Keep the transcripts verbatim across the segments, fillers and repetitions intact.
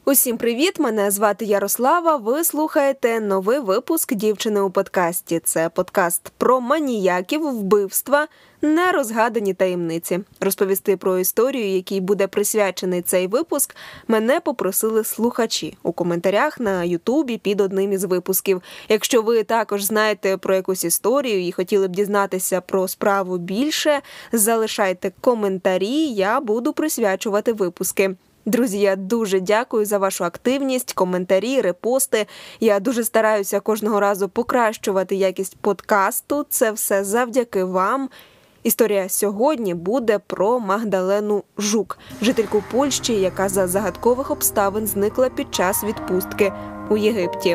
Усім привіт! Мене звати Ярослава. Ви слухаєте новий випуск «Дівчини у подкасті». Це подкаст про маніяків, вбивства, нерозгадані таємниці. Розповісти про історію, якій буде присвячений цей випуск, мене попросили слухачі у коментарях на Ютубі під одним із випусків. Якщо ви також знаєте про якусь історію і хотіли б дізнатися про справу більше, залишайте коментарі, я буду присвячувати випуски. Друзі, я дуже дякую за вашу активність, коментарі, репости. Я дуже стараюся кожного разу покращувати якість подкасту. Це все завдяки вам. Історія сьогодні буде про Магдалену Жук, жительку Польщі, яка за загадкових обставин зникла під час відпустки у Єгипті.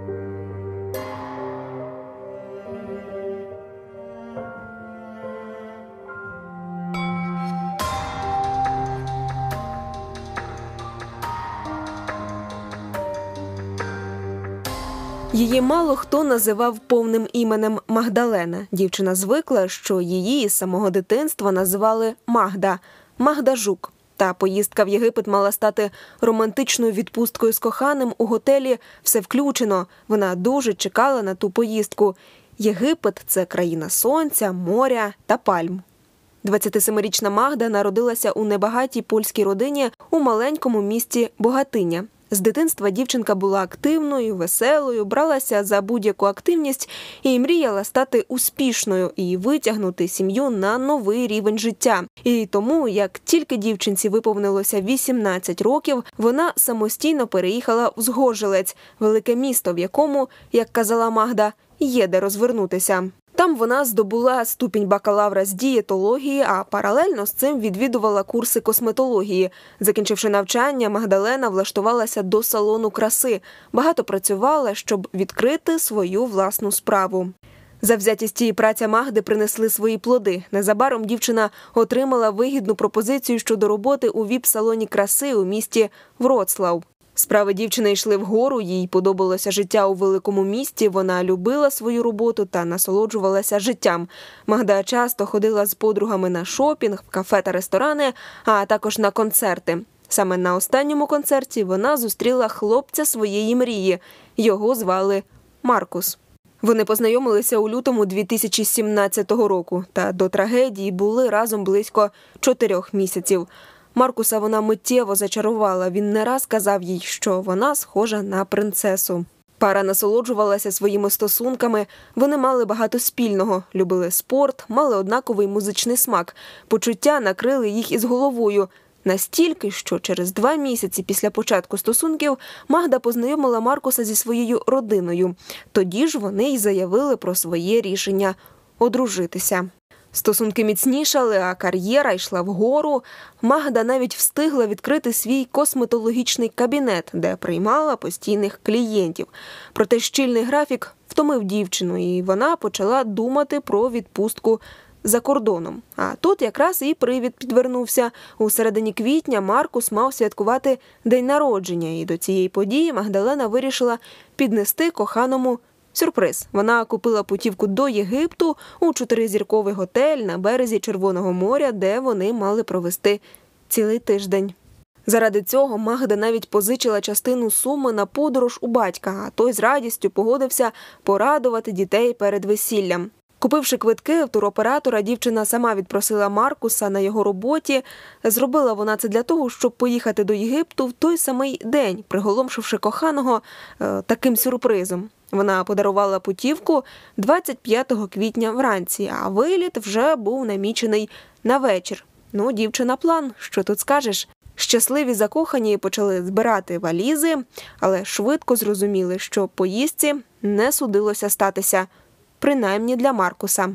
Її мало хто називав повним іменем Магдалена. Дівчина звикла, що її із самого дитинства називали Магда – Магда Жук. Та поїздка в Єгипет мала стати романтичною відпусткою з коханим у готелі «Все включено». Вона дуже чекала на ту поїздку. Єгипет – це країна сонця, моря та пальм. двадцятисемирічна Магда народилася у небагатій польській родині у маленькому місті Богатиня. З дитинства дівчинка була активною, веселою, бралася за будь-яку активність і мріяла стати успішною і витягнути сім'ю на новий рівень життя. І тому, як тільки дівчинці виповнилося вісімнадцять років, вона самостійно переїхала в Згоржелець, велике місто, в якому, як казала Магда, є де розвернутися. Там вона здобула ступінь бакалавра з дієтології, а паралельно з цим відвідувала курси косметології. Закінчивши навчання, Магдалена влаштувалася до салону краси. Багато працювала, щоб відкрити свою власну справу. Завзятість і праця Магди принесли свої плоди. Незабаром дівчина отримала вигідну пропозицію щодо роботи у віп-салоні краси у місті Вроцлав. Справи дівчини йшли вгору, їй подобалося життя у великому місті, вона любила свою роботу та насолоджувалася життям. Магда часто ходила з подругами на шопінг, в кафе та ресторани, а також на концерти. Саме на останньому концерті вона зустріла хлопця своєї мрії. Його звали Маркус. Вони познайомилися у лютому дві тисячі сімнадцятого року, та до трагедії були разом близько чотирьох місяців. Маркуса вона миттєво зачарувала. Він не раз казав їй, що вона схожа на принцесу. Пара насолоджувалася своїми стосунками. Вони мали багато спільного. Любили спорт, мали однаковий музичний смак. Почуття накрили їх із головою. Настільки, що через два місяці після початку стосунків Магда познайомила Маркуса зі своєю родиною. Тоді ж вони й заявили про своє рішення одружитися. Стосунки міцнішали, а кар'єра йшла вгору. Магда навіть встигла відкрити свій косметологічний кабінет, де приймала постійних клієнтів. Проте щільний графік втомив дівчину, і вона почала думати про відпустку за кордоном. А тут якраз і привід підвернувся. У середині квітня Маркус мав святкувати день народження, і до цієї події Магдалена вирішила піднести коханому сюрприз. Вона купила путівку до Єгипту у чотиризірковий готель на березі Червоного моря, де вони мали провести цілий тиждень. Заради цього Магда навіть позичила частину суми на подорож у батька, а той з радістю погодився порадувати дітей перед весіллям. Купивши квитки в туроператора, дівчина сама відпросила Маркуса на його роботі. Зробила вона це для того, щоб поїхати до Єгипту в той самий день, приголомшивши коханого е, таким сюрпризом. Вона подарувала путівку двадцять п'ятого квітня вранці, а виліт вже був намічений на вечір. Ну, дівчина план, що тут скажеш. Щасливі закохані почали збирати валізи, але швидко зрозуміли, що поїздці не судилося статися, принаймні для Маркуса.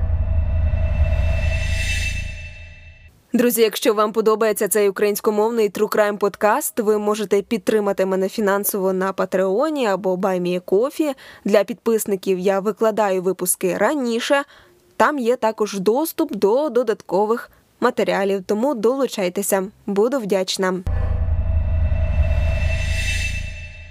Друзі, якщо вам подобається цей українськомовний True Crime подкаст, ви можете підтримати мене фінансово на Патреоні або Buy Me a Coffee. Для підписників я викладаю випуски раніше. Там є також доступ до додаткових матеріалів, тому долучайтеся. Буду вдячна.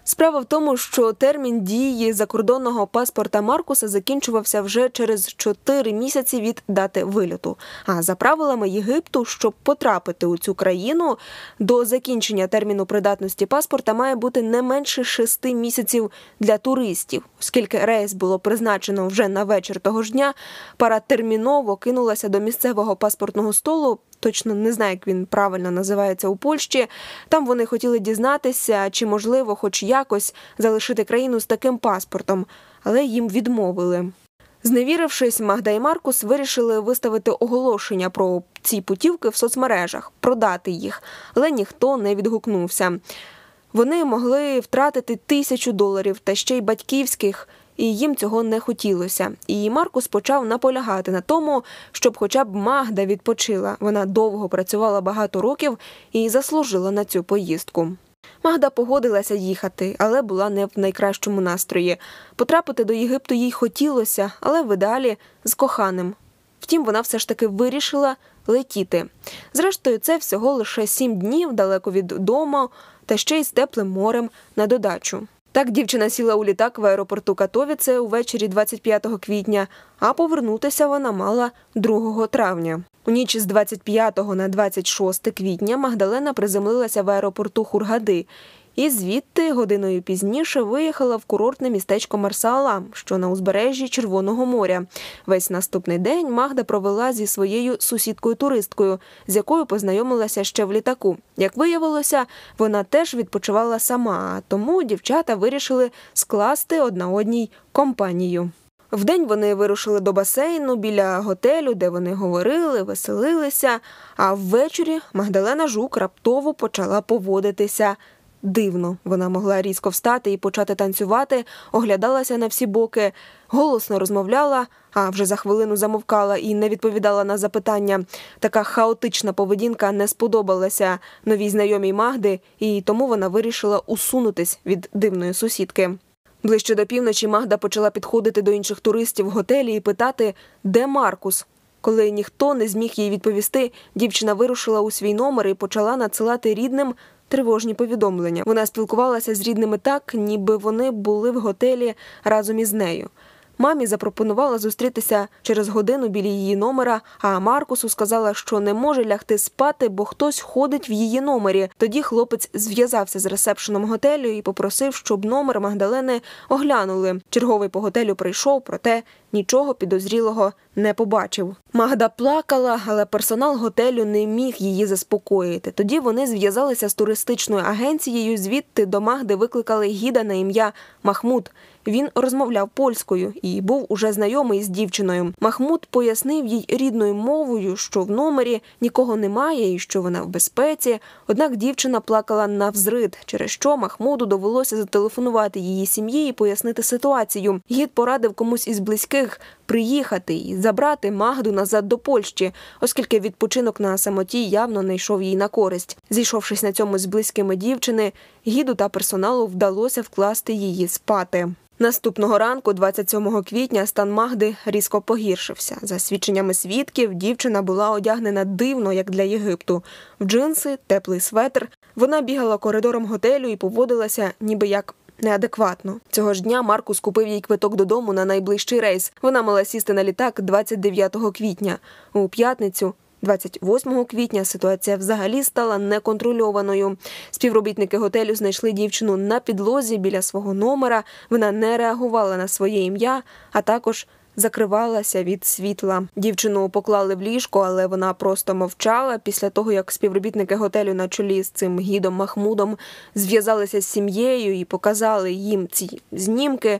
Справа в тому, що термін дії закордонного паспорта Маркуса закінчувався вже через чотири місяці від дати вильоту. А за правилами Єгипту, щоб потрапити у цю країну, до закінчення терміну придатності паспорта має бути не менше шести місяців для туристів. Оскільки рейс було призначено вже на вечір того ж дня, пара терміново кинулася до місцевого паспортного столу, точно не знаю, як він правильно називається у Польщі. Там вони хотіли дізнатися, чи можливо хоч якось залишити країну з таким паспортом, але їм відмовили. Зневірившись, Магда і Маркус вирішили виставити оголошення про ці путівки в соцмережах, продати їх, але ніхто не відгукнувся. Вони могли втратити тисячу доларів та ще й батьківських, і їм цього не хотілося. І Маркус почав наполягати на тому, щоб хоча б Магда відпочила. Вона довго працювала багато років і заслужила на цю поїздку. Магда погодилася їхати, але була не в найкращому настрої. Потрапити до Єгипту їй хотілося, але в ідеалі з коханим. Втім, вона все ж таки вирішила летіти. Зрештою, це всього лише сім днів далеко від дому, та ще й з теплим морем на додачу. Так дівчина сіла у літак в аеропорту Катовіце увечері двадцять п'ятого квітня, а повернутися вона мала другого травня. У ніч з двадцять п'ятого на двадцять шосте квітня Магдалена приземлилася в аеропорту Хургади і звідти годиною пізніше виїхала в курортне містечко Марса-Алам, що на узбережжі Червоного моря. Весь наступний день Магда провела зі своєю сусідкою-туристкою, з якою познайомилася ще в літаку. Як виявилося, вона теж відпочивала сама, тому дівчата вирішили скласти одна одній компанію. Вдень вони вирушили до басейну біля готелю, де вони говорили, веселилися, а ввечері Магдалена Жук раптово почала поводитися дивно. Вона могла різко встати і почати танцювати, оглядалася на всі боки, голосно розмовляла, а вже за хвилину замовкала і не відповідала на запитання. Така хаотична поведінка не сподобалася новій знайомій Магди, і тому вона вирішила усунутись від дивної сусідки. Ближче до півночі Магда почала підходити до інших туристів в готелі і питати, де Маркус. Коли ніхто не зміг їй відповісти, дівчина вирушила у свій номер і почала надсилати рідним тривожні повідомлення. Вона спілкувалася з рідними так, ніби вони були в готелі разом із нею. Мамі запропонувала зустрітися через годину біля її номера, а Маркусу сказала, що не може лягти спати, бо хтось ходить в її номері. Тоді хлопець зв'язався з ресепшеном готелю і попросив, щоб номер Магдалени оглянули. Черговий по готелю прийшов, проте нічого підозрілого не побачив. Магда плакала, але персонал готелю не міг її заспокоїти. Тоді вони зв'язалися з туристичною агенцією, звідти до Магди викликали гіда на ім'я Махмуд. Він розмовляв польською і був уже знайомий з дівчиною. Махмуд пояснив їй рідною мовою, що в номері нікого немає і що вона в безпеці. Однак дівчина плакала навзрид, через що Махмуду довелося зателефонувати її сім'ї і пояснити ситуацію. Гід порадив комусь із близьких приїхати і забрати Магду назад до Польщі, оскільки відпочинок на самоті явно не йшов їй на користь. Зійшовшись на цьому з близькими дівчини, гіду та персоналу вдалося вкласти її спати. Наступного ранку, двадцять сьомого квітня, стан Магди різко погіршився. За свідченнями свідків, дівчина була одягнена дивно, як для Єгипту. В джинси, теплий светр. Вона бігала коридором готелю і поводилася ніби як неадекватно. Цього ж дня Маркус купив їй квиток додому на найближчий рейс. Вона мала сісти на літак двадцять дев'ятого квітня. У п'ятницю, двадцять восьмого квітня, ситуація взагалі стала неконтрольованою. Співробітники готелю знайшли дівчину на підлозі біля свого номера. Вона не реагувала на своє ім'я, а також закривалася від світла. Дівчину поклали в ліжко, але вона просто мовчала. Після того, як співробітники готелю на чолі з цим гідом Махмудом зв'язалися з сім'єю і показали їм ці знімки,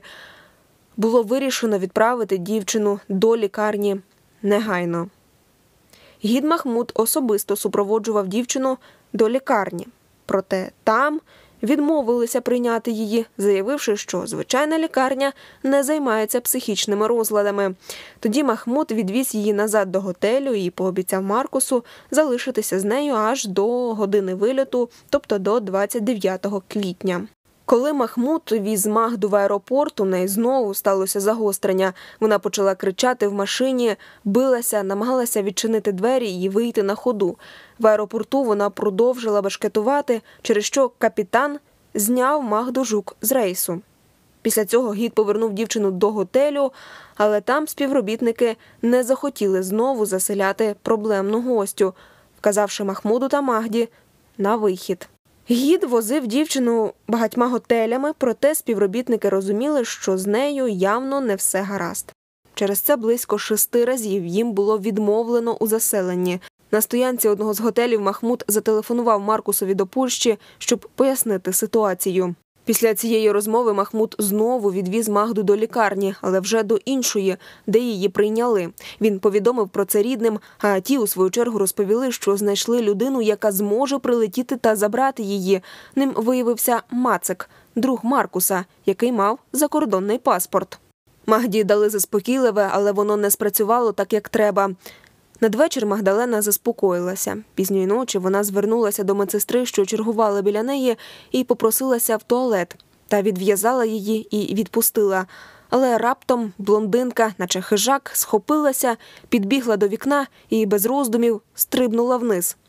було вирішено відправити дівчину до лікарні негайно. Гід Махмуд особисто супроводжував дівчину до лікарні. Проте там відмовилися прийняти її, заявивши, що звичайна лікарня не займається психічними розладами. Тоді Махмуд відвіз її назад до готелю і пообіцяв Маркусу залишитися з нею аж до години вильоту, тобто до двадцять дев'ятого квітня. Коли Махмуд віз Магду в аеропорт, у неї знову сталося загострення. Вона почала кричати в машині, билася, намагалася відчинити двері і вийти на ходу. В аеропорту вона продовжила бешкетувати, через що капітан зняв Магду Жук з рейсу. Після цього гід повернув дівчину до готелю, але там співробітники не захотіли знову заселяти проблемну гостю, вказавши Махмуду та Магді на вихід. Гід возив дівчину багатьма готелями, проте співробітники розуміли, що з нею явно не все гаразд. Через це близько шести разів їм було відмовлено у заселенні. На стоянці одного з готелів Махмуд зателефонував Маркусові до Польщі, щоб пояснити ситуацію. Після цієї розмови Махмуд знову відвіз Магду до лікарні, але вже до іншої, де її прийняли. Він повідомив про це рідним, а ті, у свою чергу, розповіли, що знайшли людину, яка зможе прилетіти та забрати її. Ним виявився Мацик, друг Маркуса, який мав закордонний паспорт. Магді дали заспокійливе, але воно не спрацювало так, як треба. Надвечір Магдалена заспокоїлася. Пізньої ночі вона звернулася до медсестри, що чергувала біля неї, і попросилася в туалет. Та відв'язала її і відпустила. Але раптом блондинка, наче хижак, схопилася, підбігла до вікна і без роздумів стрибнула вниз.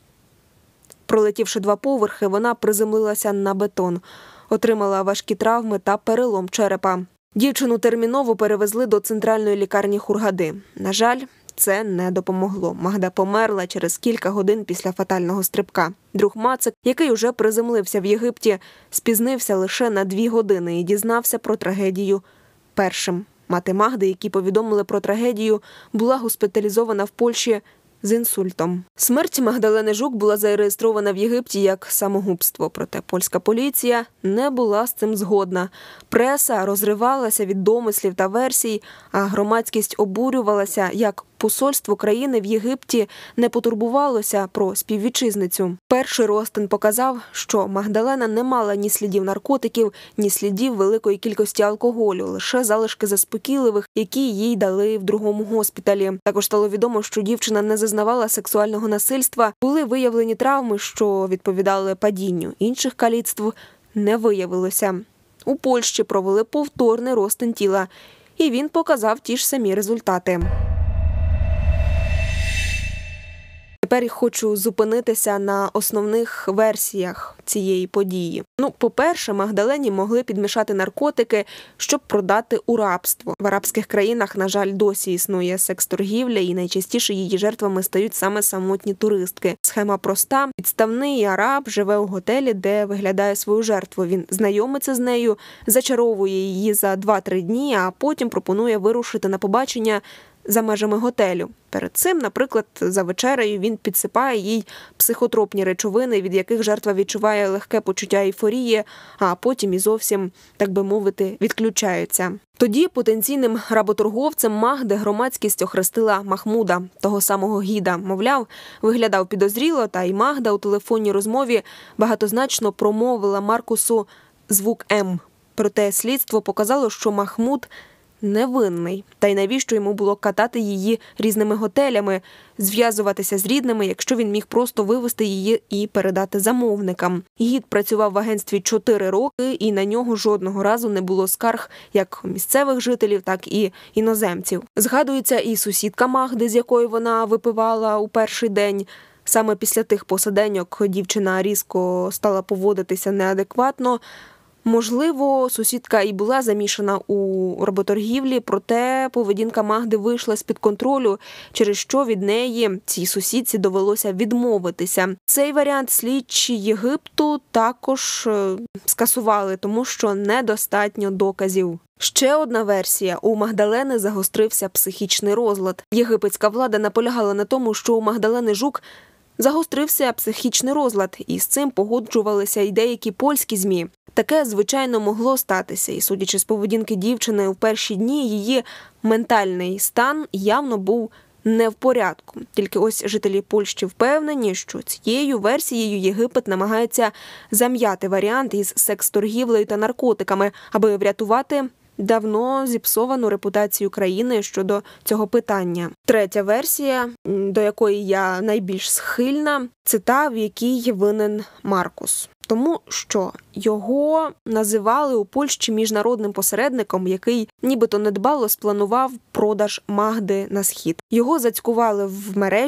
Пролетівши два поверхи, вона приземлилася на бетон. Отримала важкі травми та перелом черепа. Дівчину терміново перевезли до центральної лікарні Хургади. На жаль, це не допомогло. Магда померла через кілька годин після фатального стрибка. Друг Мацик, який уже приземлився в Єгипті, спізнився лише на дві години і дізнався про трагедію першим. Мати Магди, які повідомили про трагедію, була госпіталізована в Польщі з інсультом. Смерть Магдалени Жук була зареєстрована в Єгипті як самогубство, проте польська поліція не була з цим згодна. Преса розривалася від домислів та версій, а громадськість обурювалася, як посольство країни в Єгипті не потурбувалося про співвітчизницю. Перший розтин показав, що Магдалена не мала ні слідів наркотиків, ні слідів великої кількості алкоголю, лише залишки заспокійливих, які їй дали в другому госпіталі. Також стало відомо, що дівчина не зазнавала сексуального насильства, були виявлені травми, що відповідали падінню. Інших каліцтв не виявилося. У Польщі провели повторний розтин тіла, і він показав ті ж самі результати. Тепер я хочу зупинитися на основних версіях цієї події. Ну, по-перше, Магдалені могли підмішати наркотики, щоб продати у рабство. В арабських країнах, на жаль, досі існує секс-торгівля, і найчастіше її жертвами стають саме самотні туристки. Схема проста. Підставний араб живе у готелі, де виглядає свою жертву. Він знайомиться з нею, зачаровує її за два-три дні, а потім пропонує вирушити на побачення за межами готелю. Перед цим, наприклад, за вечерею він підсипає їй психотропні речовини, від яких жертва відчуває легке почуття ейфорії, а потім і зовсім, так би мовити, відключається. Тоді потенційним работорговцем Магди громадськість охрестила Махмуда, того самого гіда. Мовляв, виглядав підозріло, та й Магда у телефонній розмові багатозначно промовила Маркусу звук «М». Проте слідство показало, що Махмуд невинний. Та й навіщо йому було катати її різними готелями, зв'язуватися з рідними, якщо він міг просто вивезти її і передати замовникам. Гід працював в агентстві чотири роки, і на нього жодного разу не було скарг як місцевих жителів, так і іноземців. Згадується і сусідка Магди, з якою вона випивала у перший день. Саме після тих посиденьок дівчина різко стала поводитися неадекватно. Можливо, сусідка і була замішана у работоргівлі, проте поведінка Магди вийшла з-під контролю, через що від неї цій сусідці довелося відмовитися. Цей варіант слідчі Єгипту також скасували, тому що недостатньо доказів. Ще одна версія. У Магдалени загострився психічний розлад. Єгипетська влада наполягала на тому, що у Магдалени Жук загострився психічний розлад, і з цим погоджувалися й деякі польські ЗМІ. Таке, звичайно, могло статися, і, судячи з поведінки дівчини, в перші дні її ментальний стан явно був не в порядку. Тільки ось жителі Польщі впевнені, що цією версією Єгипет намагається зам'яти варіант із секс-торгівлею та наркотиками, аби врятувати давно зіпсовану репутацію країни щодо цього питання. Третя версія, до якої я найбільш схильна, це та, в якій винен Маркус. Тому що його називали у Польщі міжнародним посередником, який нібито недбало спланував продаж Магди на схід. Його зацькували в мережі,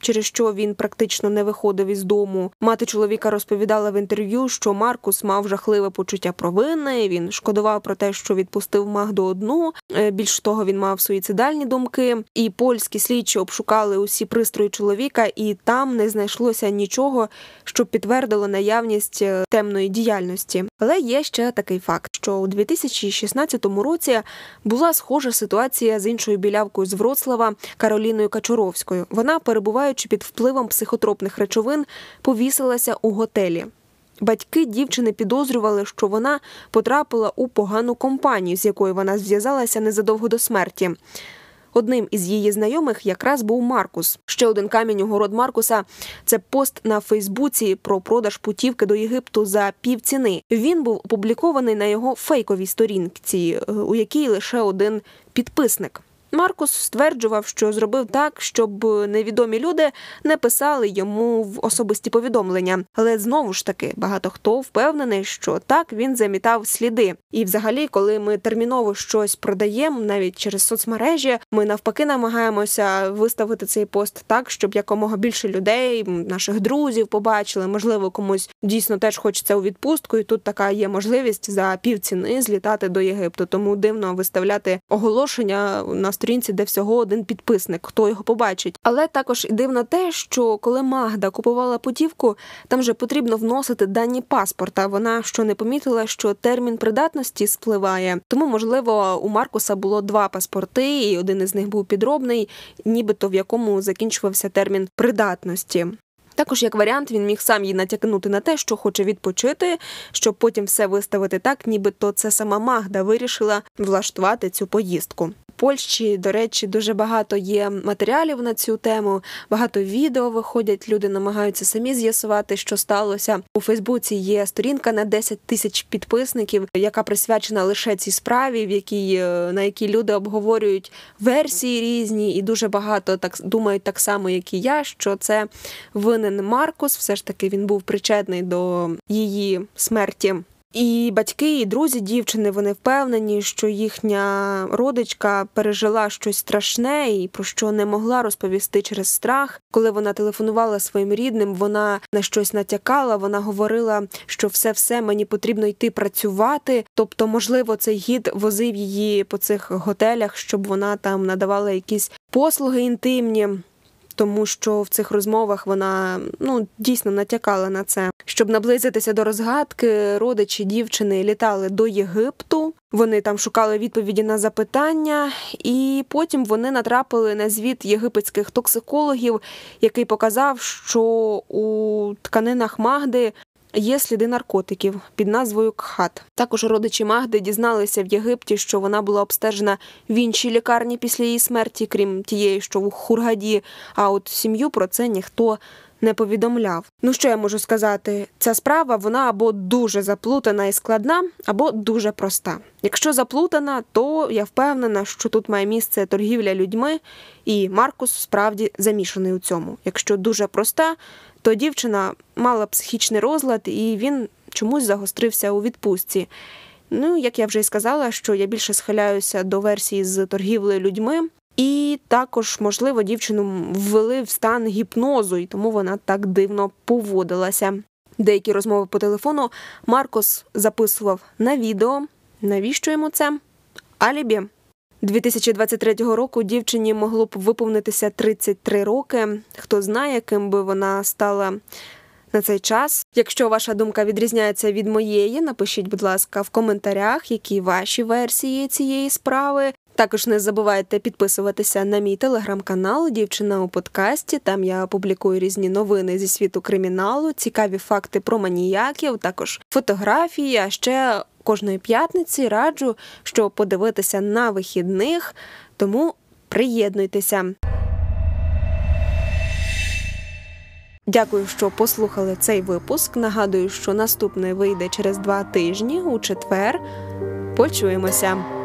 через що він практично не виходив із дому. Мати чоловіка розповідала в інтерв'ю, що Маркус мав жахливе почуття провини, він шкодував про те, що відпустив Магду одну, більш того, він мав суїцидальні думки, і польські слідчі обшукали усі пристрої чоловіка, і там не знайшлося нічого, що підтвердило наявність темної діяльності. Але є ще такий факт, що у дві тисячі шістнадцятому році була схожа ситуація з іншою білявкою з Вроцлава Кароліною Качуровською. Вона, перебуваючи під впливом психотропних речовин, повісилася у готелі. Батьки дівчини підозрювали, що вона потрапила у погану компанію, з якою вона зв'язалася незадовго до смерті. Одним із її знайомих якраз був Маркус. Ще один камінь у город Маркуса – це пост на Фейсбуці про продаж путівки до Єгипту за півціни. Він був опублікований на його фейковій сторінці, у якій лише один підписник. Маркус стверджував, що зробив так, щоб невідомі люди не писали йому в особисті повідомлення. Але знову ж таки, багато хто впевнений, що так він замітав сліди. І взагалі, коли ми терміново щось продаємо, навіть через соцмережі, ми навпаки намагаємося виставити цей пост так, щоб якомога більше людей, наших друзів побачили, можливо, комусь дійсно теж хочеться у відпустку, і тут така є можливість за півціни злітати до Єгипту. Тому дивно виставляти оголошення на сторінці, де всього один підписник, хто його побачить. Але також і дивно те, що коли Магда купувала путівку, там же потрібно вносити дані паспорта. Вона що не помітила, що термін придатності спливає. Тому, можливо, у Маркуса було два паспорти, і один із них був підробний, нібито в якому закінчувався термін придатності. Також, як варіант, він міг сам їй натякнути на те, що хоче відпочити, щоб потім все виставити так, нібито це сама Магда вирішила влаштувати цю поїздку. В Польщі, до речі, дуже багато є матеріалів на цю тему, багато відео виходять, люди намагаються самі з'ясувати, що сталося. У Фейсбуці є сторінка на десять тисяч підписників, яка присвячена лише цій справі, в якій, на якій люди обговорюють версії різні, і дуже багато так думають так само, як і я, що це винен Маркус, все ж таки він був причетний до її смерті. І батьки, і друзі дівчини, вони впевнені, що їхня родичка пережила щось страшне і про що не могла розповісти через страх. Коли вона телефонувала своїм рідним, вона на щось натякала, вона говорила, що все-все, мені потрібно йти працювати. Тобто, можливо, цей гід возив її по цих готелях, щоб вона там надавала якісь послуги інтимні. Тому що в цих розмовах вона, ну, дійсно натякала на це. Щоб наблизитися до розгадки, родичі дівчини літали до Єгипту, вони там шукали відповіді на запитання, і потім вони натрапили на звіт єгипетських токсикологів, який показав, що у тканинах Магди є сліди наркотиків під назвою кхат. Також родичі Магди дізналися в Єгипті, що вона була обстежена в іншій лікарні після її смерті, крім тієї, що в Хургаді, а от сім'ю про це ніхто не повідомляв. Ну що я можу сказати? Ця справа, вона або дуже заплутана і складна, або дуже проста. Якщо заплутана, то я впевнена, що тут має місце торгівля людьми, і Маркус справді замішаний у цьому. Якщо дуже проста, то дівчина мала психічний розлад, і він чомусь загострився у відпустці. Ну, як я вже й сказала, що я більше схиляюся до версії з торгівлею людьми. І також, можливо, дівчину ввели в стан гіпнозу, і тому вона так дивно поводилася. Деякі розмови по телефону Маркус записував на відео. Навіщо йому це? Алібі. дві тисячі двадцять третього року дівчині могло б виповнитися тридцять три роки. Хто знає, ким би вона стала на цей час. Якщо ваша думка відрізняється від моєї, напишіть, будь ласка, в коментарях, які ваші версії цієї справи. Також не забувайте підписуватися на мій телеграм-канал «Дівчина у подкасті». Там я публікую різні новини зі світу криміналу, цікаві факти про маніяків, також фотографії, а ще кожної п'ятниці раджу, що подивитися на вихідних, тому приєднуйтеся. Дякую, що послухали цей випуск. Нагадую, що наступний вийде через два тижні, у четвер. Почуємося!